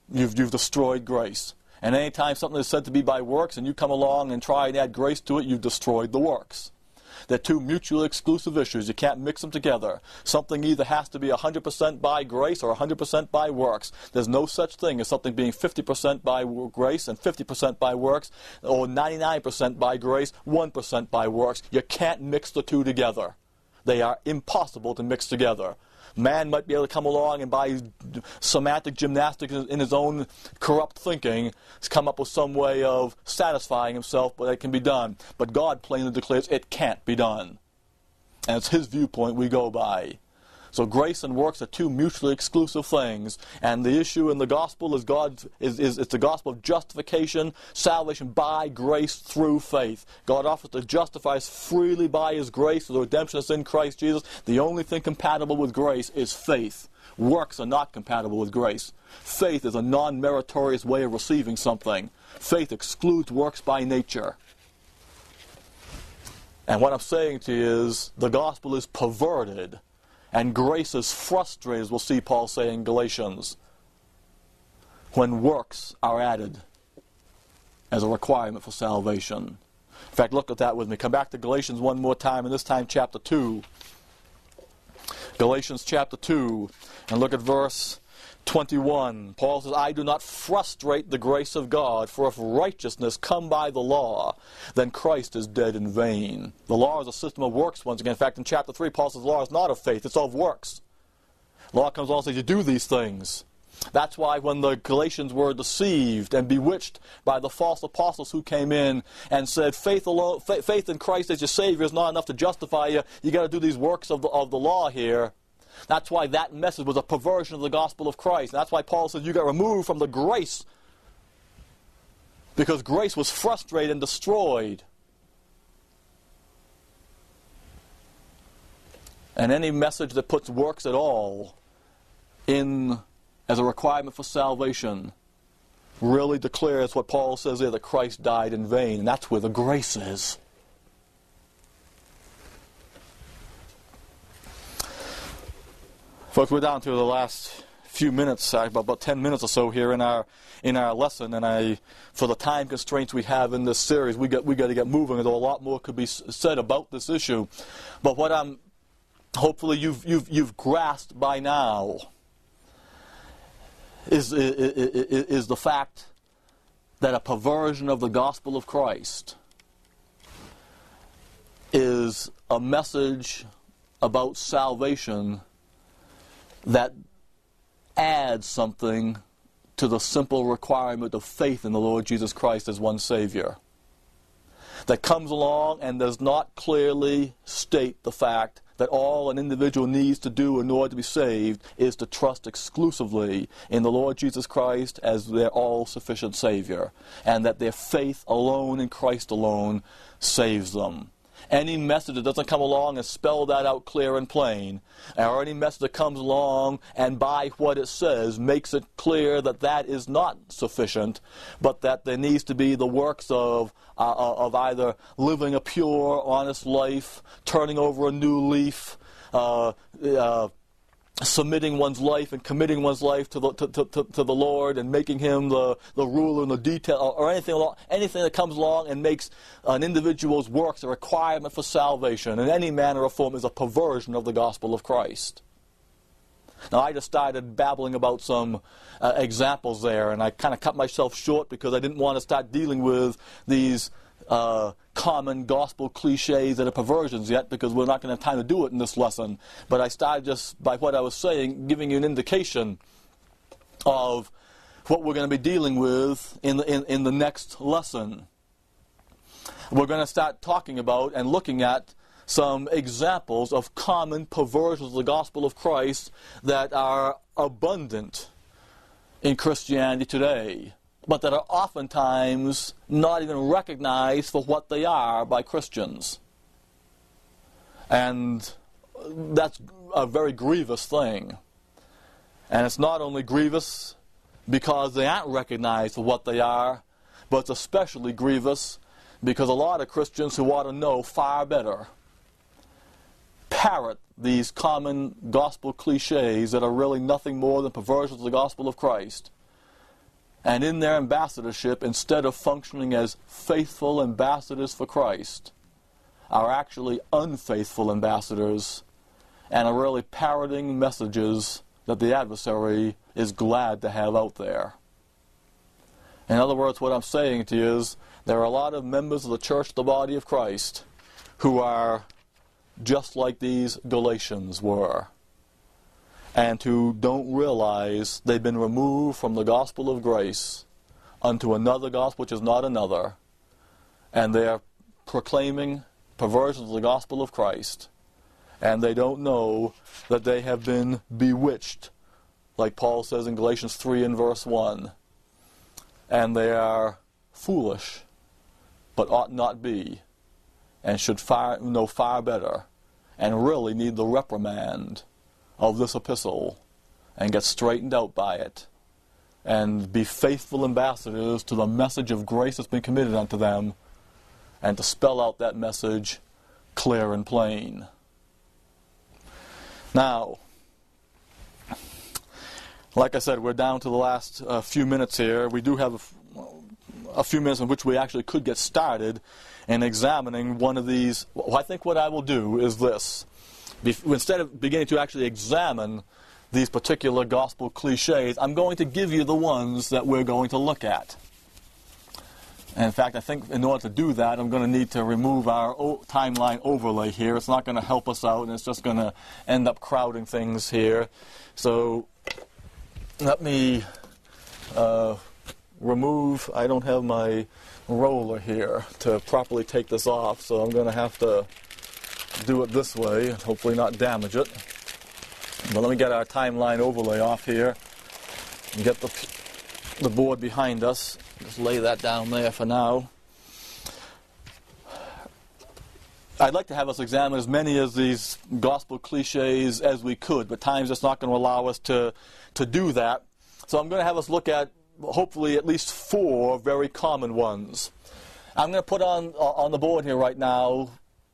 A: you've, you've destroyed grace. And anytime something is said to be by works and you come along and try and add grace to it, you've destroyed the works. They're two mutually exclusive issues. You can't mix them together. Something either has to be one hundred percent by grace or one hundred percent by works. There's no such thing as something being fifty percent by grace and fifty percent by works, or ninety-nine percent by grace, one percent by works. You can't mix the two together. They are impossible to mix together. Man might be able to come along and by semantic gymnastics in his own corrupt thinking come up with some way of satisfying himself, but it can be done. But God plainly declares it can't be done. And it's his viewpoint we go by. So grace and works are two mutually exclusive things, and the issue in the gospel is God is, is it's the gospel of justification, salvation by grace through faith. God offers to justify us freely by his grace, the redemption is in Christ Jesus. The only thing compatible with grace is faith. Works are not compatible with grace. Faith is a non-meritorious way of receiving something. Faith excludes works by nature. And what I'm saying to you is the gospel is perverted. And grace is frustrated, as we'll see Paul say in Galatians, when works are added as a requirement for salvation. In fact, look at that with me. Come back to Galatians one more time, and this time chapter two. Galatians chapter two, and look at verse twenty-one. Paul says, I do not frustrate the grace of God, for if righteousness come by the law, then Christ is dead in vain. The law is a system of works, once again. In fact, in chapter three, Paul says the law is not of faith, it's of works. The law comes along and says, you do these things. That's why when the Galatians were deceived and bewitched by the false apostles who came in and said, faith alone, faith in Christ as your Savior is not enough to justify you, you got to do these works of the, of the law here. That's why that message was a perversion of the gospel of Christ. And that's why Paul says you got removed from the grace, because grace was frustrated and destroyed. And any message that puts works at all in as a requirement for salvation really declares what Paul says there, that Christ died in vain. And that's where the grace is. Folks, we're down to the last few minutes, about ten minutes or so here in our in our lesson, and I, for the time constraints we have in this series, we got we got to get moving. Although a lot more could be said about this issue, but what I'm hopefully you've you've you've grasped by now is is, is is the fact that a perversion of the gospel of Christ is a message about salvation that adds something to the simple requirement of faith in the Lord Jesus Christ as one Savior. That comes along and does not clearly state the fact that all an individual needs to do in order to be saved is to trust exclusively in the Lord Jesus Christ as their all-sufficient Savior, and that their faith alone in Christ alone saves them. Any message that doesn't come along and spell that out clear and plain, or any message that comes along and by what it says makes it clear that that is not sufficient, but that there needs to be the works of uh, of either living a pure, honest life, turning over a new leaf, uh, uh, submitting one's life and committing one's life to the to, to, to, to the Lord and making Him the, the ruler and the detail, or anything along, anything that comes along and makes an individual's works a requirement for salvation in any manner or form is a perversion of the gospel of Christ. Now, I just started babbling about some uh, examples there, and I kind of cut myself short because I didn't want to start dealing with these Uh, common gospel cliches that are perversions yet, because we're not going to have time to do it in this lesson. But I started just by what I was saying, giving you an indication of what we're going to be dealing with in the, in, in the next lesson. We're going to start talking about and looking at some examples of common perversions of the gospel of Christ that are abundant in Christianity today, but that are oftentimes not even recognized for what they are by Christians. And that's a very grievous thing. And it's not only grievous because they aren't recognized for what they are, but it's especially grievous because a lot of Christians who ought to know far better parrot these common gospel cliches that are really nothing more than perversions of the gospel of Christ. and in their ambassadorship, instead of functioning as faithful ambassadors for Christ, are actually unfaithful ambassadors and are really parroting messages that the adversary is glad to have out there. In other words, what I'm saying to you is there are a lot of members of the church, the body of Christ, who are just like these Galatians were, and who don't realize they've been removed from the gospel of grace unto another gospel which is not another, and they are proclaiming perversions of the gospel of Christ, and they don't know that they have been bewitched, like Paul says in Galatians three and verse one, and they are foolish, but ought not be, and should far, know far better, and really need the reprimand of this epistle, and get straightened out by it, and be faithful ambassadors to the message of grace that's been committed unto them, and to spell out that message clear and plain. Now, like I said, we're down to the last uh, few minutes here. We do have a, f- a few minutes in which we actually could get started in examining one of these. Well, I think what I will do is this. Bef- instead of beginning to actually examine these particular gospel cliches, I'm going to give you the ones that we're going to look at. And in fact, I think in order to do that, I'm going to need to remove our o- timeline overlay here. It's not going to help us out, and it's just going to end up crowding things here. So let me uh, remove, I don't have my roller here to properly take this off, so I'm going to have to do it this way and hopefully not damage it. But let me get our timeline overlay off here and get the, the board behind us. Just lay that down there for now. I'd like to have us examine as many of these gospel cliches as we could, but time's just not going to allow us to, to do that. So I'm going to have us look at, hopefully, at least four very common ones. I'm going to put on, on the board here right now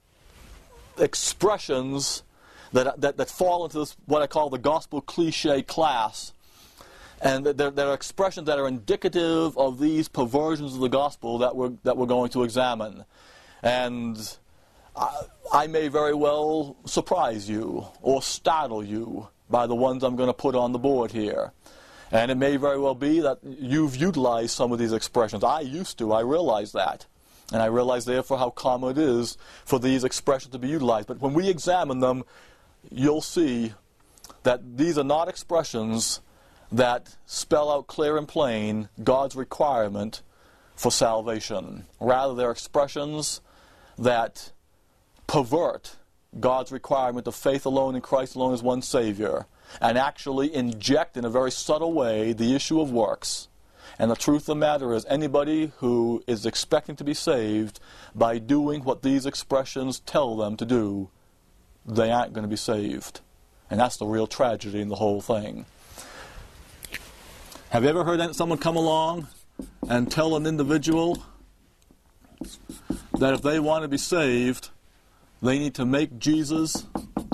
A: expressions that, that, that fall into this, what I call the gospel cliche class. And there, there are expressions that are indicative of these perversions of the gospel that we're, that we're going to examine. And I, I may very well surprise you or startle you by the ones I'm going to put on the board here. And it may very well be that you've utilized some of these expressions. I used to. I realize that. And I realize, therefore, how common it is for these expressions to be utilized. But when we examine them, you'll see that these are not expressions that spell out clear and plain God's requirement for salvation. Rather, they're expressions that pervert God's requirement of faith alone in Christ alone as one Savior, and actually inject in a very subtle way the issue of works. And the truth of the matter is, anybody who is expecting to be saved by doing what these expressions tell them to do, they aren't going to be saved. And that's the real tragedy in the whole thing. Have you ever heard someone come along and tell an individual that if they want to be saved, they need to make Jesus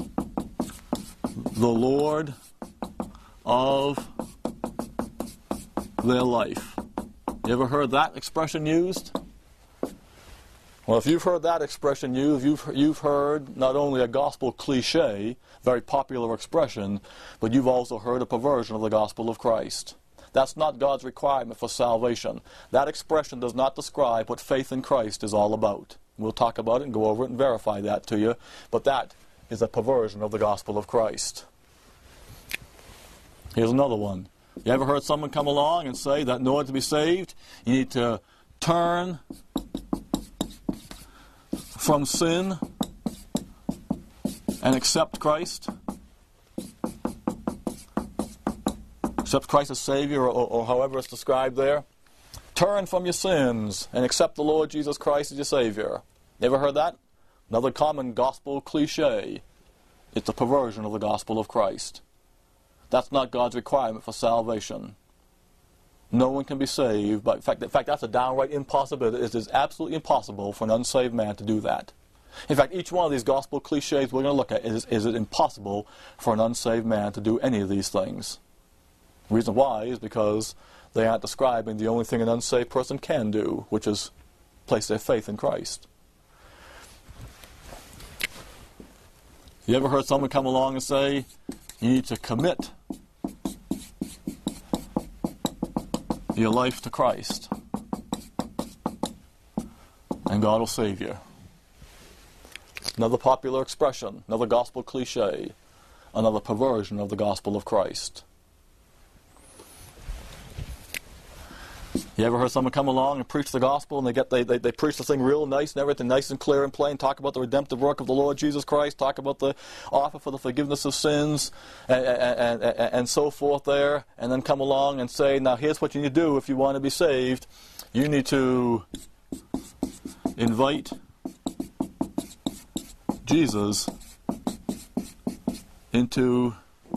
A: the Lord of their life? You ever heard that expression used? Well, if you've heard that expression used, you've, you've heard not only a gospel cliche, very popular expression, but you've also heard a perversion of the gospel of Christ. That's not God's requirement for salvation. That expression does not describe what faith in Christ is all about. We'll talk about it and go over it and verify that to you, but that is a perversion of the gospel of Christ. Here's another one. You ever heard someone come along and say that in order to be saved, you need to turn from sin and accept Christ? Accept Christ as Savior, or, or however it's described there. Turn from your sins and accept the Lord Jesus Christ as your Savior. You ever heard that? Another common gospel cliche. It's a perversion of the gospel of Christ. That's not God's requirement for salvation. No one can be saved, but in fact, in fact that's a downright impossibility. It is absolutely impossible for an unsaved man to do that. In fact, each one of these gospel cliches we're going to look at is, is it impossible for an unsaved man to do any of these things. The reason why is because they aren't describing the only thing an unsaved person can do, which is place their faith in Christ. You ever heard someone come along and say, you need to commit your life to Christ, and God will save you? Another popular expression, another gospel cliche, another perversion of the gospel of Christ. You ever heard someone come along and preach the gospel, and they get they, they, they preach the thing real nice and everything nice and clear and plain, talk about the redemptive work of the Lord Jesus Christ, talk about the offer for the forgiveness of sins, and, and, and, and so forth there, and then come along and say, now here's what you need to do if you want to be saved. You need to invite Jesus into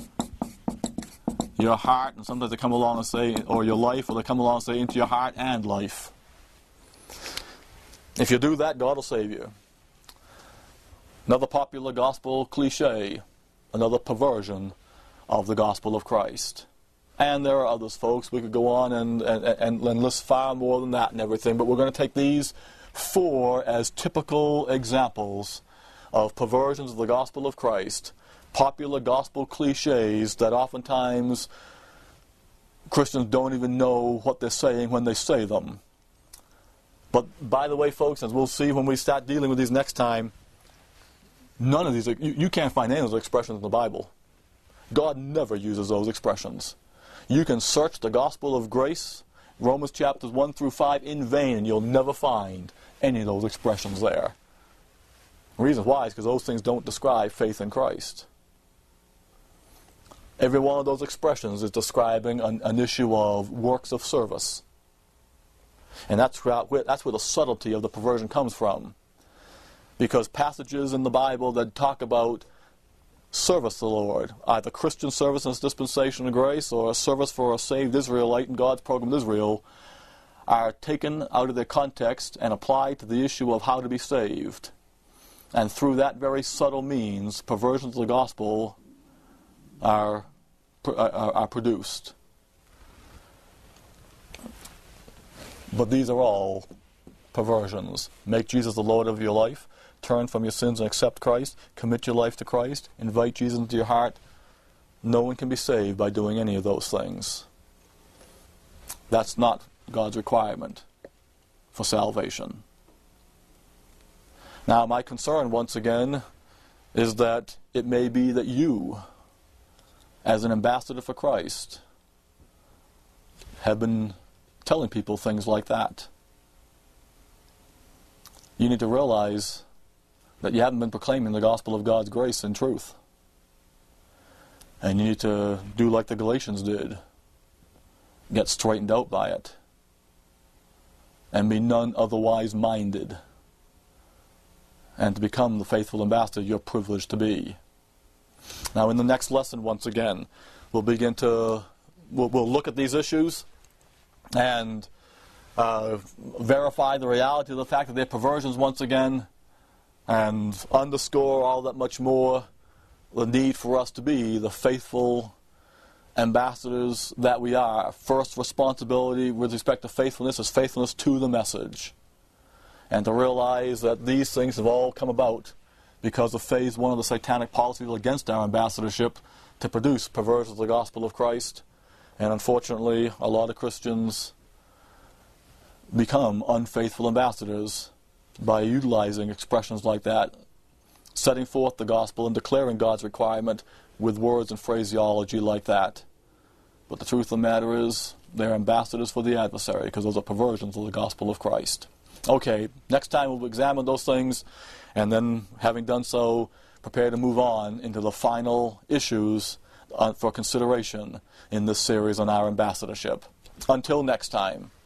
A: your heart, and sometimes they come along and say, or your life, or they come along and say, into your heart and life. If you do that, God will save you. Another popular gospel cliche, another perversion of the gospel of Christ. And there are others, folks. We could go on and, and, and, and list far more than that and everything, but we're going to take these four as typical examples of perversions of the gospel of Christ, popular gospel cliches that oftentimes Christians don't even know what they're saying when they say them. But by the way, folks, as we'll see when we start dealing with these next time, none of these, you, you can't find any of those expressions in the Bible. God never uses those expressions. You can search the gospel of grace, Romans chapters one through five, in vain, and you'll never find any of those expressions there. The reason why is because those things don't describe faith in Christ. Every one of those expressions is describing an, an issue of works of service. And that's where, that's where the subtlety of the perversion comes from. Because passages in the Bible that talk about service to the Lord, either Christian service in this dispensation of grace or a service for a saved Israelite in God's program of Israel, are taken out of their context and applied to the issue of how to be saved. And through that very subtle means, perversions of the gospel are, are, are produced. But these are all perversions. Make Jesus the Lord of your life. Turn from your sins and accept Christ. Commit your life to Christ. Invite Jesus into your heart. No one can be saved by doing any of those things. That's not God's requirement for salvation. Now, my concern, once again, is that it may be that you, as an ambassador for Christ, have been telling people things like that. You need to realize that you haven't been proclaiming the gospel of God's grace in truth. And you need to do like the Galatians did. Get straightened out by it. And be none otherwise minded. And to become the faithful ambassador you're privileged to be. Now in the next lesson, once again, we'll begin to, we'll, we'll look at these issues and uh, verify the reality of the fact that they're perversions once again, and underscore all that much more the need for us to be the faithful ambassadors that we are. First responsibility with respect to faithfulness is faithfulness to the message. And to realize that these things have all come about because of phase one of the satanic policies against our ambassadorship to produce perversions of the gospel of Christ. And unfortunately, a lot of Christians become unfaithful ambassadors by utilizing expressions like that, setting forth the gospel and declaring God's requirement with words and phraseology like that. But the truth of the matter is, they're ambassadors for the adversary because those are perversions of the gospel of Christ. Okay, next time we'll examine those things, and then, having done so, prepare to move on into the final issues uh, for consideration in this series on our ambassadorship. Until next time.